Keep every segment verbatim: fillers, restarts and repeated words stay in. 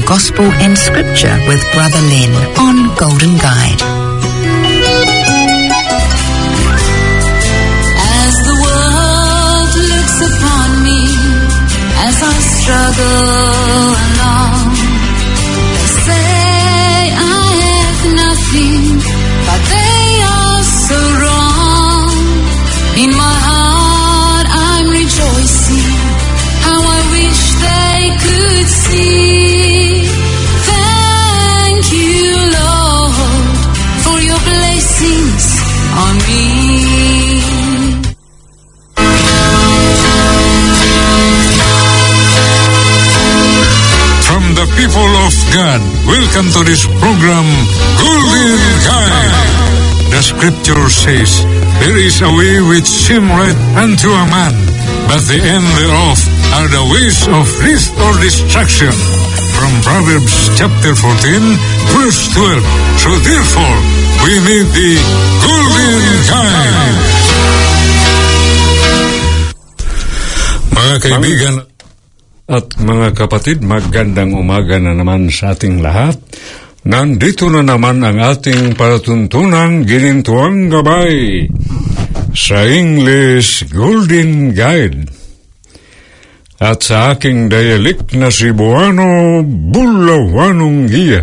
Gospel and Scripture with Brother Len on Golden Guide. As the world looks upon me, as I struggle along, they say I have nothing, but they are so wrong. In my heart I'm rejoicing, how I wish they could see. Thank you, Lord, for your blessings on me. From the people of God, welcome to this program, Golden Guide. The scripture says, there is a way which seem right unto a man, but the end thereof are the ways of death or destruction. From Proverbs chapter fourteen, verse twelve. So therefore, we need the Golden Guide. Mga kaibigan at mga kapatid, magandang umaga na naman sa ating lahat. Nandito na naman ang ating palatuntunang ginintuang gabay sa English Golden Guide. At sa aking dialect na Cebuano, Bulawanong Giya.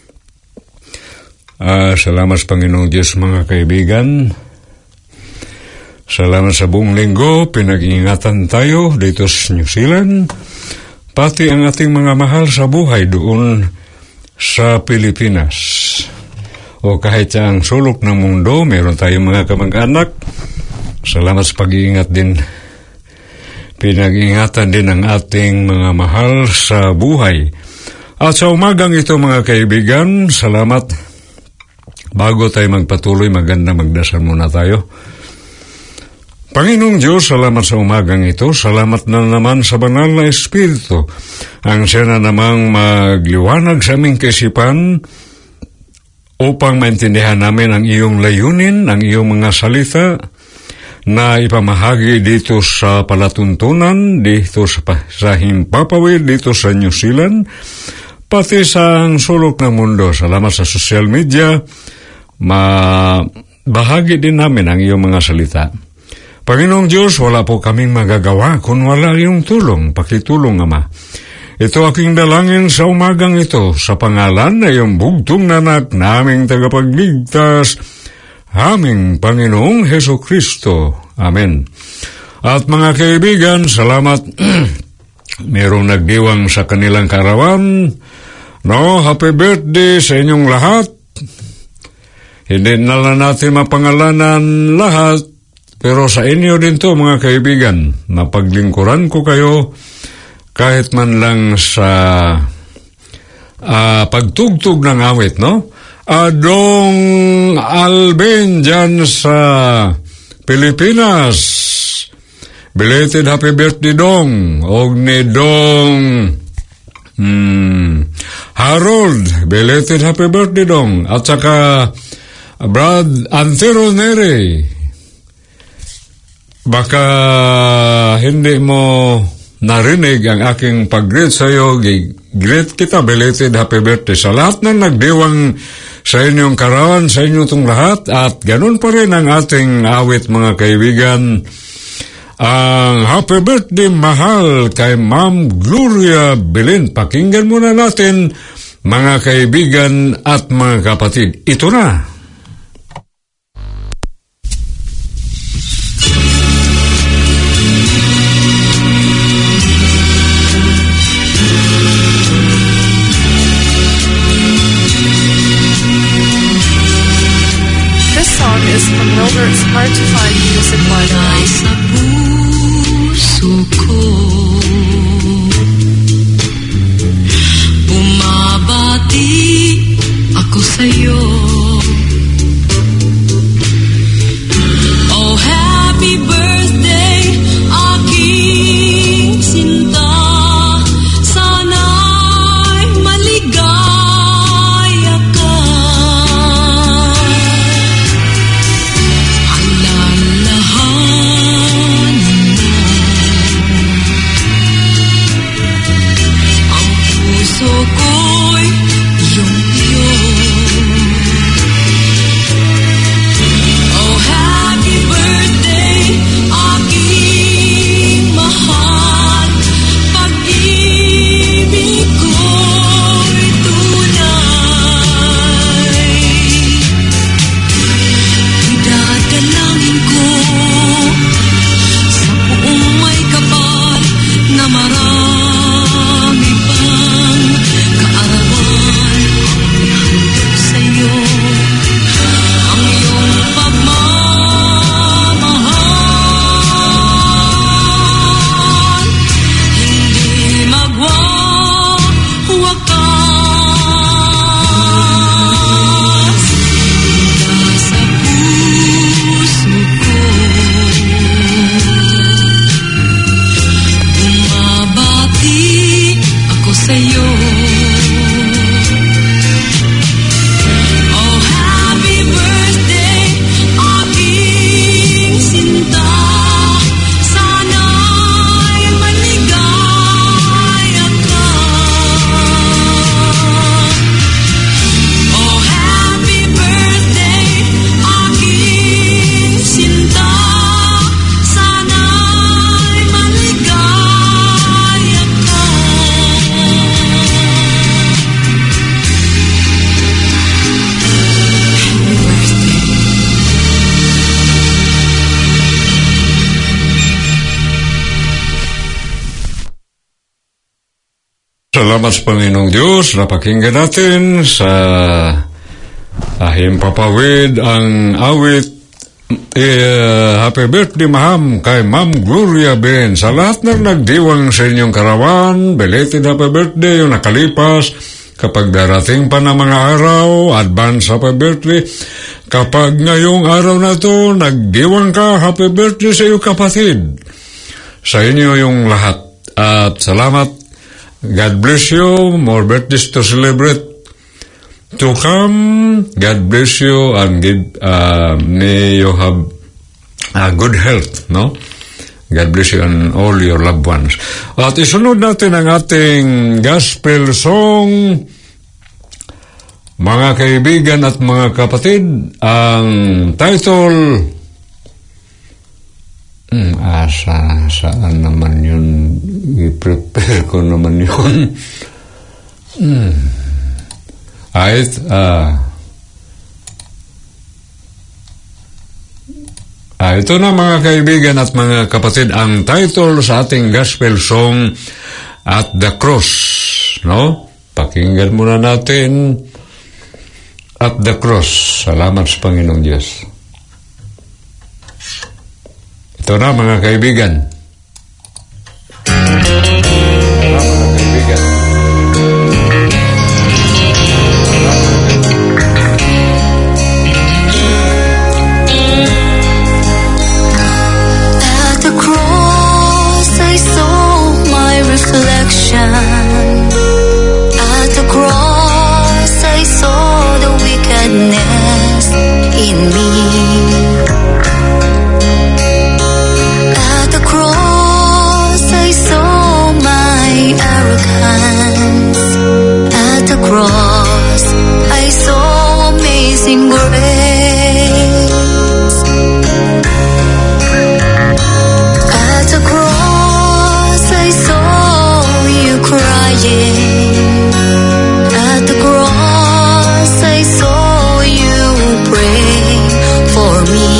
Ah, salamat sa Panginoong Diyos, mga kaibigan. Salamat sa buong linggo, pinag-iingatan tayo dito sa New Zealand, pati ang ating mga mahal sa buhay doon sa Pilipinas. O kahit sa ang sulok ng mundo, meron tayong mga kamag-anak. Salamat sa pag-iingat din. Pinag-iingatan din ang ating mga mahal sa buhay. At sa umagang ito, mga kaibigan, salamat. Bago tayo magpatuloy, maganda magdasal muna tayo. Panginoong Diyos, salamat sa umagang ito. Salamat na naman sa banal na Espiritu. Ang siya na namang magliwanag sa aming kaisipan upang maintindihan namin ang iyong layunin, ang iyong mga salita na ipamahagi dito sa palatuntunan, dito sa, sa Himpapawid, dito sa New Zealand, pati sa ang sulok ng mundo. Salamat sa social media, mabahagi din namin ang iyong mga salita. Panginoong Diyos, wala po kaming magagawa kung wala iyong tulong. Pakitulong, Ama. Ito aking dalangin sa umagang ito, sa pangalan na iyong bugtong na anak naming tagapagligtas, aming Panginoong Hesukristo. Amen. At mga kaibigan, salamat. Merong nagdiwang sa kanilang karawan. No, happy birthday sa inyong lahat. Hindi na lang natin mapangalanan lahat, pero sa inyo din to, mga kaibigan. Napaglingkuran ko kayo kahit man lang sa uh, pagtugtog ng awit, no? Adong Alben dyan sa Pilipinas. Belated happy birthday, Dong. Og ni Dong hmm, Harold, belated happy birthday, Dong. At saka Brad Antero Nere. Baka hindi mo narinig ang aking pag-greet sa iyo. Greet kita, belated happy birthday sa lahat na nagdiwang sa inyong karawan, sa inyong itong lahat. At ganun pa rin ang ating awit, mga kaibigan. Ang happy birthday mahal kay Ma'am Gloria Belen. Pakinggan muna natin, mga kaibigan at mga kapatid. Ito na. Is from Wilbert's Hard to Find Music Library. Sa puso ko, bumabati ako sa'yo. Oh, happy birthday, aking sinta. Sana'y maligaya ka. Alalahanin mo salamat sa Panginoong Diyos. Napakinggan natin sa ahim papawid ang awit eh, Happy Birthday, Ma'am, kay Ma'am Gloria Ben. Sa lahat ng nagdiwang sa inyong karawan, belated Happy Birthday yung nakalipas. Kapag darating pa ng mga araw, advance Happy Birthday. Kapag ngayong araw na to, nagdiwang ka, Happy Birthday sa iyo kapatid. Sa inyo yung lahat. At salamat. God bless you. More birthdays to celebrate to come. God bless you and give, uh, may you have uh, good health, no? God bless you and all your loved ones. At isunod natin ang ating gospel song. Mga kaibigan at mga kapatid, ang title, hmm, asa, saan naman yun? I-prepare ko naman yun. hmm. Ay, ah, ah, ito na mga kaibigan at mga kapatid, ang title sa ating gospel song, At the Cross, no? Pakinggan muna natin, At the Cross. Salamat sa Panginoong Diyos. Ito na mga kaibigan. Ito na mga kaibigan. At the cross I saw my reflection. At the cross I saw the wickedness in me. At the cross I saw my arrogance. At the cross I saw amazing grace. At the cross I saw you crying. At the cross I saw you praying for me.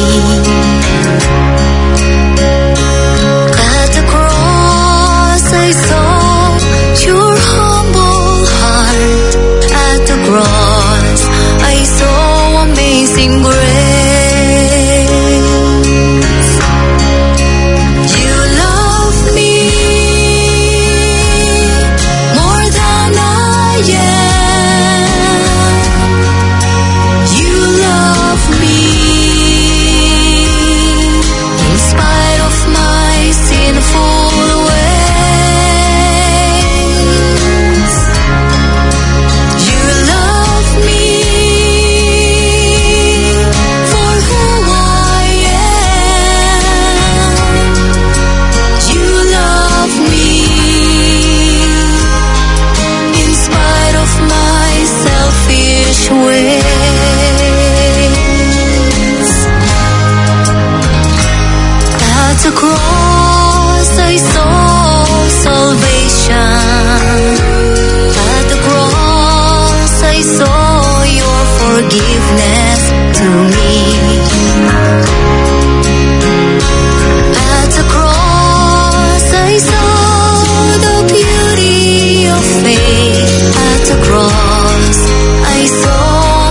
At the cross I saw your humble heart. At the cross I saw amazing grace. You love me more than I am. You love me in spite of my sinful ways. You love me for who I am. You love me in spite of my selfish ways. At the cross I saw salvation. At the cross I saw your forgiveness to me. At the cross I saw the beauty of faith. At the cross I saw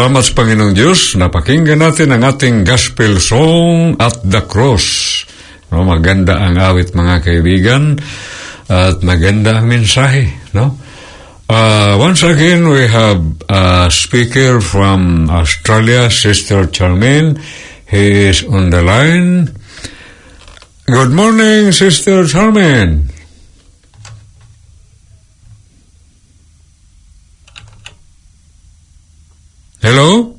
Salamat sa Panginoong Diyos. Napakinggan natin ang ating gospel song at the cross. No, maganda ang awit, mga kaibigan, at maganda ang mensahe. No? Uh, once again, we have a speaker from Australia, Sister Charmaine. He is on the line. Good morning, Sister Charmaine. Hello?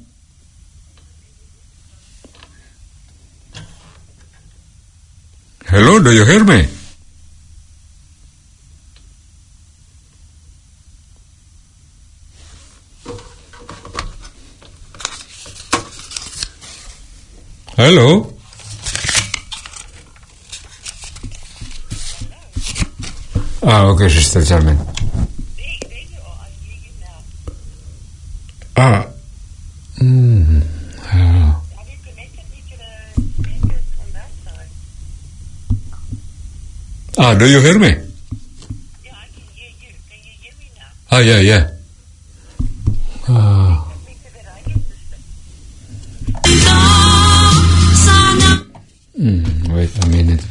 Hello, do you hear me? Hello? Ah, okay, Sister Charmaine. Ah. Mm. Ah. Have you connected me to the speakers on that side? Ah, do you hear me? Yeah, I can hear you. Can you hear me now? Ah, yeah, yeah. Ah. Speak to the radio system. Sana Mm, wait a minute.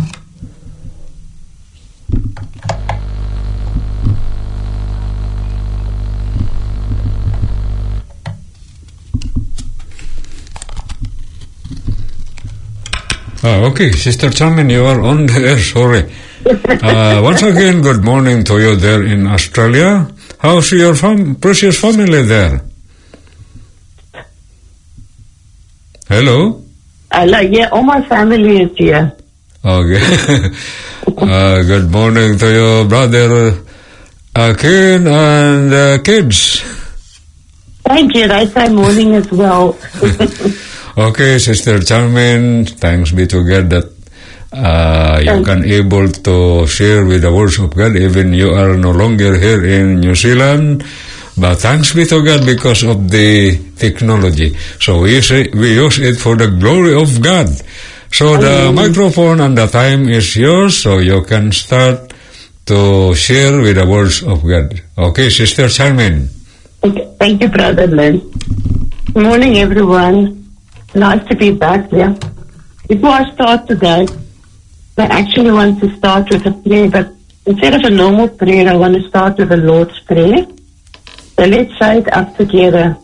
Ah, okay, Sister Charmaine, you are on the air, sorry. Uh, once again, good morning to you there in Australia. How's your fam- precious family there? Hello? Hello, yeah, all my family is here. Okay. uh, good morning to your brother Akin and uh, kids. Thank you. They say morning as well. Okay, Sister Charmaine, thanks be to God that uh, you Thank can able to share with the words of God, even you are no longer here in New Zealand. But thanks be to God because of the technology. So we say, we use it for the glory of God. So the microphone and the time is yours, so you can start to share with the words of God. Okay, Sister Charmaine. Okay, thank you, Brother Lynn. Good morning, everyone. Nice to be back there. Before I start today, I actually want to start with a prayer, but instead of a normal prayer, I want to start with the Lord's Prayer. So let's say it up together.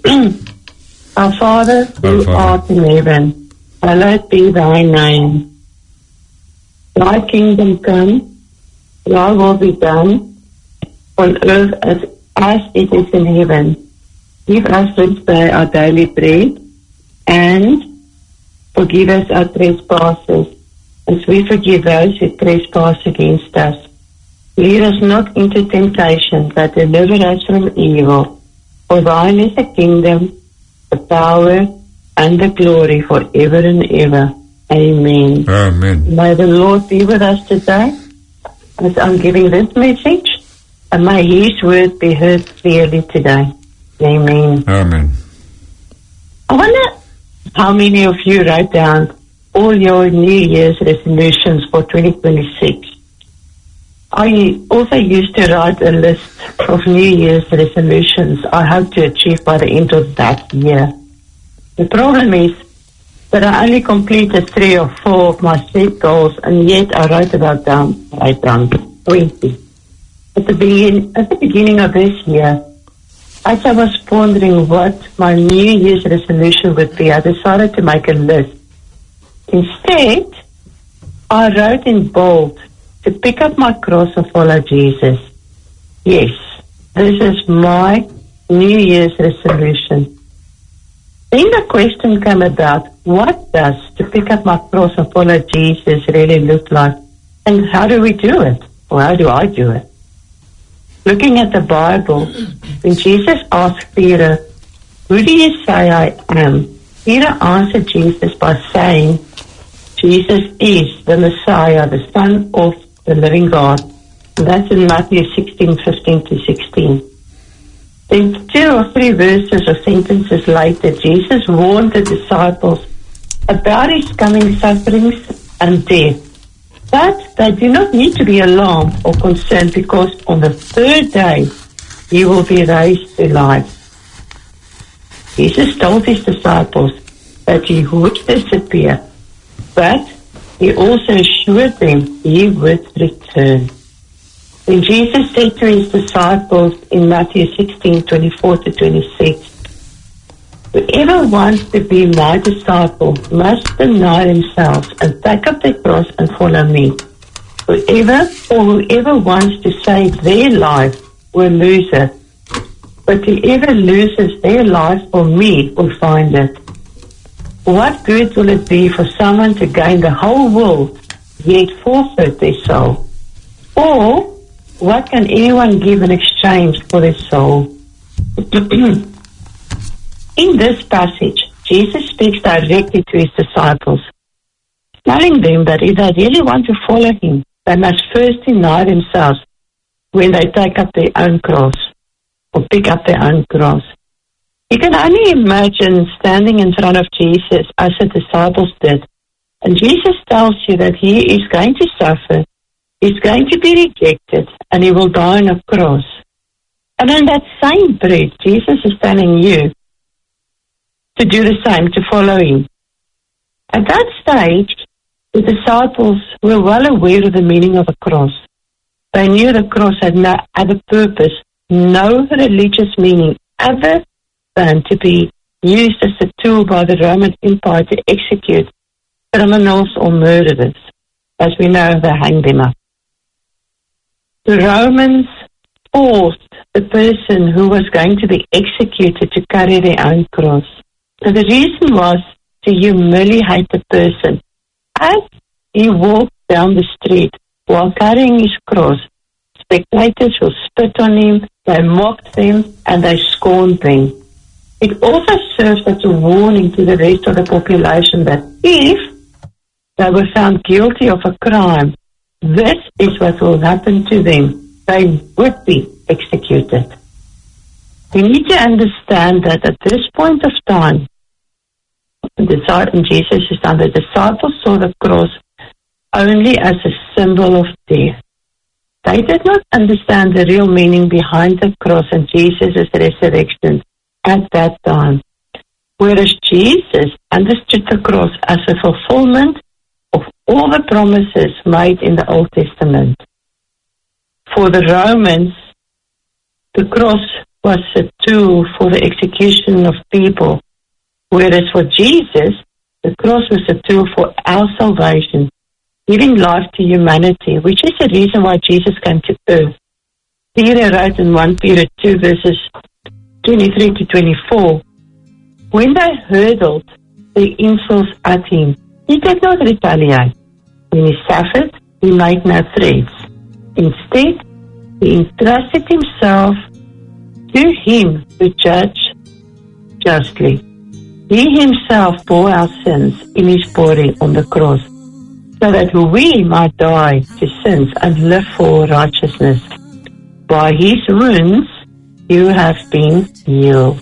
Our Father, who Father. art in heaven, hallowed be thy name. Thy kingdom come, thy will be done, on earth as, as it is in heaven. Give us this day our daily bread, and forgive us our trespasses, as we forgive those who trespass against us. Lead us not into temptation, but deliver us from evil. For thine is the kingdom, the power, and the glory forever and ever. Amen. Amen. May the Lord be with us today as I'm giving this message, and may His word be heard clearly today. Amen. Amen. I wonder how many of you write down all your New Year's resolutions for twenty twenty-six. I also used to write a list of New Year's resolutions I hope to achieve by the end of that year. The problem is that I only completed three or four of my set goals, and yet I wrote about down, write down twenty. At the, begin, at the beginning of this year, as I was pondering what my New Year's resolution would be, I decided to make a list. Instead, I wrote in bold, to pick up my cross and follow Jesus. Yes, this is my New Year's resolution. Then the question came about, what does to pick up my cross and follow Jesus really look like? And how do we do it? Or how do I do it? Looking at the Bible, when Jesus asked Peter, who do you say I am? Peter answered Jesus by saying, Jesus is the Messiah, the Son of the living God. And that's in Matthew sixteen, fifteen to sixteen. Then two or three verses or sentences later, Jesus warned the disciples about his coming sufferings and death. But they do not need to be alarmed or concerned, because on the third day he will be raised to life. Jesus told his disciples that he would disappear, but he also assured them he would return. When Jesus said to his disciples in Matthew sixteen, twenty-four to twenty-six, "Whoever wants to be my disciple must deny themselves and take up their cross and follow me. Whoever or whoever wants to save their life will lose it, but whoever loses their life for me will find it. What good will it be for someone to gain the whole world yet forfeit their soul? Or what can anyone give in exchange for their soul?" In this passage, Jesus speaks directly to his disciples, telling them that if they really want to follow him, they must first deny themselves when they take up their own cross or pick up their own cross. You can only imagine standing in front of Jesus as the disciples did, and Jesus tells you that he is going to suffer, he's going to be rejected, and he will die on a cross. And in that same breath, Jesus is telling you to do the same, to follow him. At that stage, the disciples were well aware of the meaning of a cross. They knew the cross had no other purpose, no religious meaning other than to be used as a tool by the Roman Empire to execute criminals or murderers. As we know, they hanged them up. The Romans forced the person who was going to be executed to carry their own cross. So the reason was to humiliate the person. As he walked down the street while carrying his cross, spectators will spit on him, they mocked them, and they scorned them. It also serves as a warning to the rest of the population that if they were found guilty of a crime, this is what will happen to them. They would be executed. We need to understand that at this point of time, in Jesus' time, the disciples saw the cross only as a symbol of death. They did not understand the real meaning behind the cross and Jesus' resurrection at that time. Whereas Jesus understood the cross as a fulfillment of all the promises made in the Old Testament. For the Romans, the cross was a tool for the execution of people, whereas for Jesus, the cross was a tool for our salvation, giving life to humanity, which is the reason why Jesus came to earth. Peter wrote in First Peter two, verses twenty-three to twenty-four, when they hurled the insults at him, he did not retaliate. When he suffered, he made no threats. Instead, he entrusted himself to him who judged justly. He himself bore our sins in his body on the cross, so that we might die to sins and live for righteousness. By his wounds you have been healed.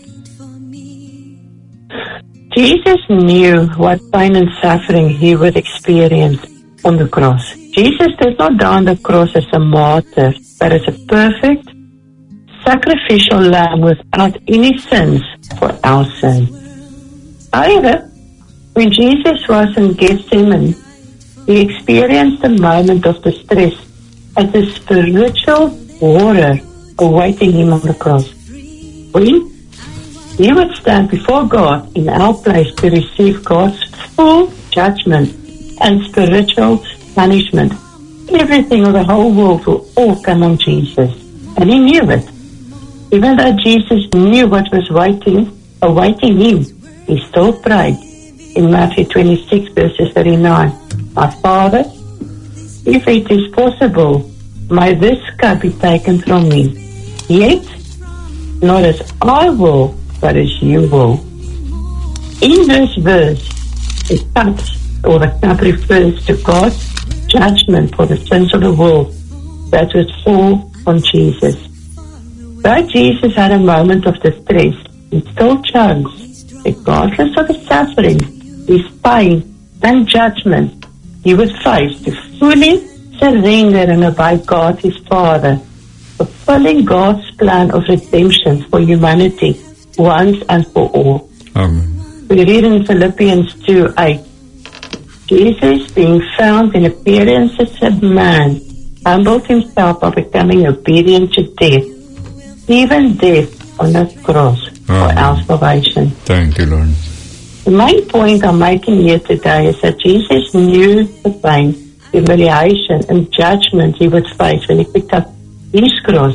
Jesus knew what pain and suffering he would experience on the cross. Jesus did not die on the cross as a martyr, but as a perfect, sacrificial lamb without any sins for our sin. However, when Jesus was in Gethsemane, he experienced a moment of distress as a spiritual horror awaiting him on the cross. When he would stand before God in our place to receive God's full judgment and spiritual punishment. Everything of the whole world will all come on Jesus. And he knew it. Even though Jesus knew what was waiting, awaiting him, he still prayed in Matthew twenty-six, verses thirty-nine. My Father, if it is possible, may this cup be taken from me. Yet, not as I will, but as you will. In this verse, the cup, or the cup refers to God's judgment for the sins of the world that would fall on Jesus. Though Jesus had a moment of distress, he still chose, regardless of his suffering, his pain, and judgment, he would face to fully surrender and obey God his Father, fulfilling God's plan of redemption for humanity once and for all. Amen. We read in Philippians two eight, Jesus, being found in appearance as a man, humbled himself by becoming obedient to death, even death on the cross for Amen. our salvation. Thank you, Lord. The main point I'm making here today is that Jesus knew the pain, humiliation, and judgment he would face when he picked up his cross.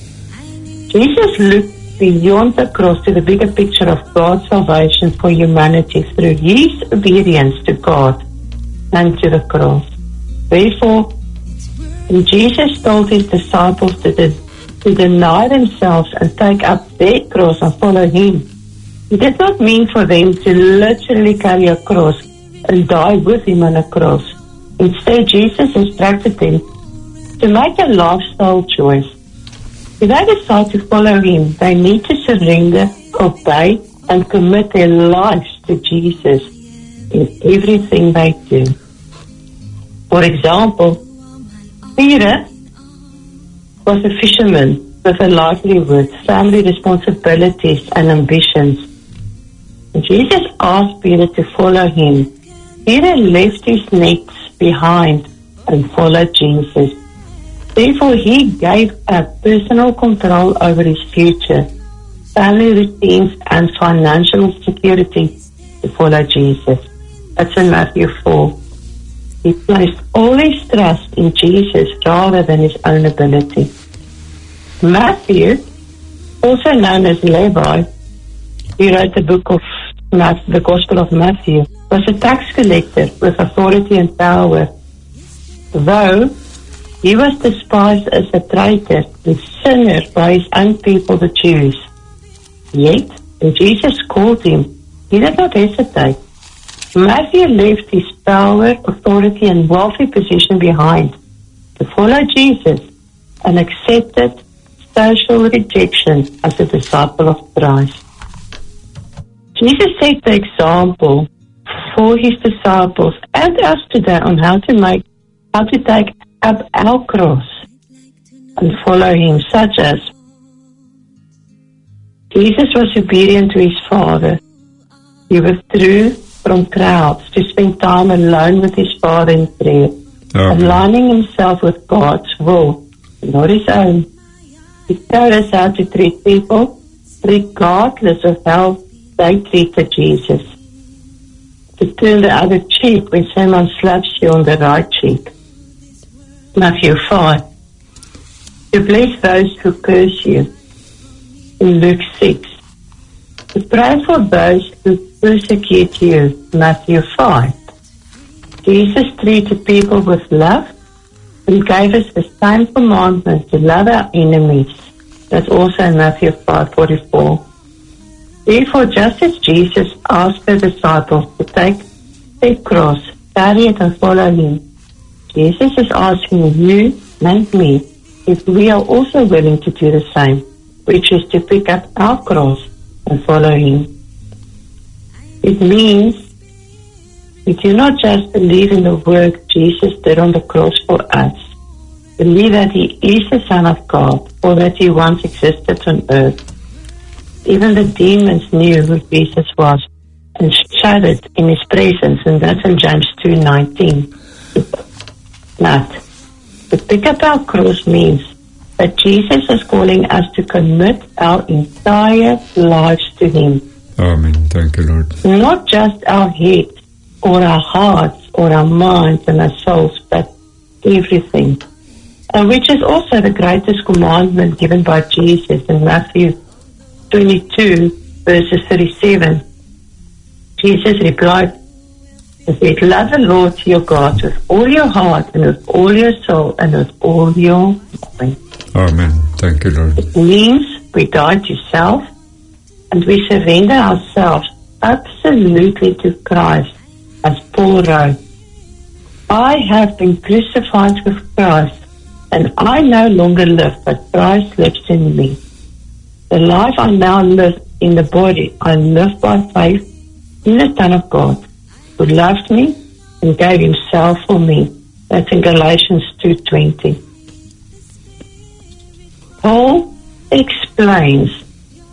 Jesus looked beyond the cross to the bigger picture of God's salvation for humanity through his obedience to God and to the cross. Therefore, when Jesus told his disciples to, de- to deny themselves and take up their cross and follow him, he did not mean for them to literally carry a cross and die with him on a cross. Instead, Jesus instructed them to make a lifestyle choice. If they decide to follow him, they need to surrender, obey, and commit their lives to Jesus in everything they do. For example, Peter was a fisherman with a livelihood, family responsibilities, and ambitions. When Jesus asked Peter to follow him, Peter left his nets behind and followed Jesus. Therefore, he gave up personal control over his future, family routines, and financial security to follow Jesus. That's in Matthew four. He placed all his trust in Jesus rather than his own ability. Matthew, also known as Levi, he wrote the book of Matthew, the Gospel of Matthew, was a tax collector with authority and power. Though he was despised as a traitor and sinner by his own people, the Jews. Yet, when Jesus called him, he did not hesitate. Matthew left his power, authority, and wealthy position behind to follow Jesus and accepted social rejection as a disciple of Christ. Jesus set the example for his disciples and us today on how to make, how to take up our cross and follow him, such as Jesus was obedient to his Father. He withdrew from crowds to spend time alone with his Father in prayer, Amen. aligning himself with God's will, not his own. He showed us how to treat people regardless of how they treated Jesus. To turn the other cheek when someone slaps you on the right cheek. Matthew five. To bless those who curse you. In Luke six. To pray for those who persecute you. Matthew five. Jesus treated people with love and gave us the same commandment to love our enemies. That's also in Matthew five forty-four. Therefore, just as Jesus asked the disciples to take their cross, carry it and follow him, Jesus is asking you and me if we are also willing to do the same, which is to pick up our cross and follow him. It means we do not just believe in the work Jesus did on the cross for us, believe that he is the Son of God, or that he once existed on earth. Even the demons knew who Jesus was and shuddered in his presence, and that's in James two nineteen. But to pick up our cross means that Jesus is calling us to commit our entire lives to him. Amen. Thank you, Lord. Not just our heads or our hearts or our minds and our souls, but everything. And which is also the greatest commandment given by Jesus in Matthew twenty-two, verses thirty-seven. Jesus replied, he said, love the Lord your God with all your heart and with all your soul and with all your mind. Amen. Thank you, Lord. It means we die to self and we surrender ourselves absolutely to Christ, as Paul wrote. I have been crucified with Christ, and I no longer live, but Christ lives in me. The life I now live in the body, I live by faith in the Son of God, who loved me and gave himself for me. That's in Galatians two twenty. Paul explains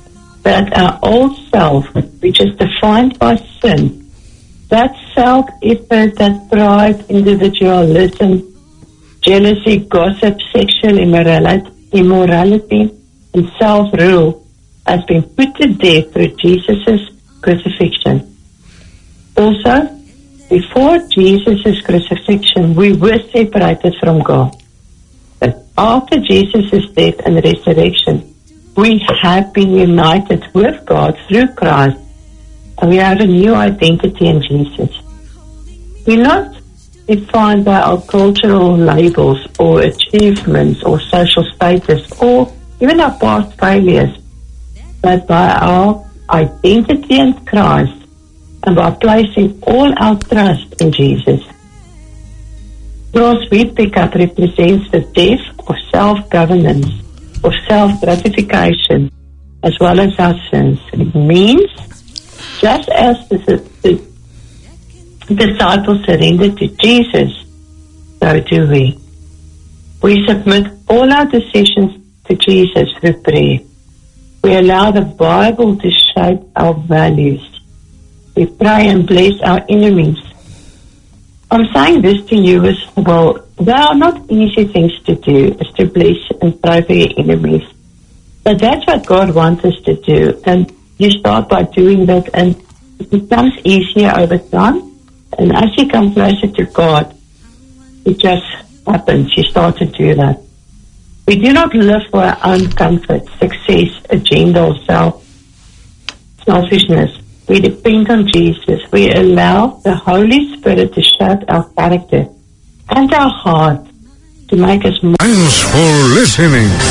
that our old self, which is defined by sin, that self-effort, that pride, individualism, jealousy, gossip, sexual immorality, immorality and self-rule has been put to death through Jesus' crucifixion. Also, before Jesus' crucifixion, we were separated from God. But after Jesus' death and resurrection, we have been united with God through Christ, and we have a new identity in Jesus. We're not defined by our cultural labels or achievements or social status or even our past failures, but by our identity in Christ and by placing all our trust in Jesus. Cross we pick up represents the death of self-governance, of self-gratification, as well as our sins. It means, just as the, the disciples surrendered to Jesus, so do we. We submit all our decisions to Jesus through prayer. We allow the Bible to shape our values. We pray and bless our enemies. I'm saying this to you as well. They are not easy things to do, is to bless and pray for your enemies. But that's what God wants us to do. And you start by doing that, and it becomes easier over time. And as you come closer to God, it just happens. You start to do that. We do not live for our own comfort, success, agenda, or self selfishness. We depend on Jesus. We allow the Holy Spirit to shape our character and our heart to make us more. Thanks for listening.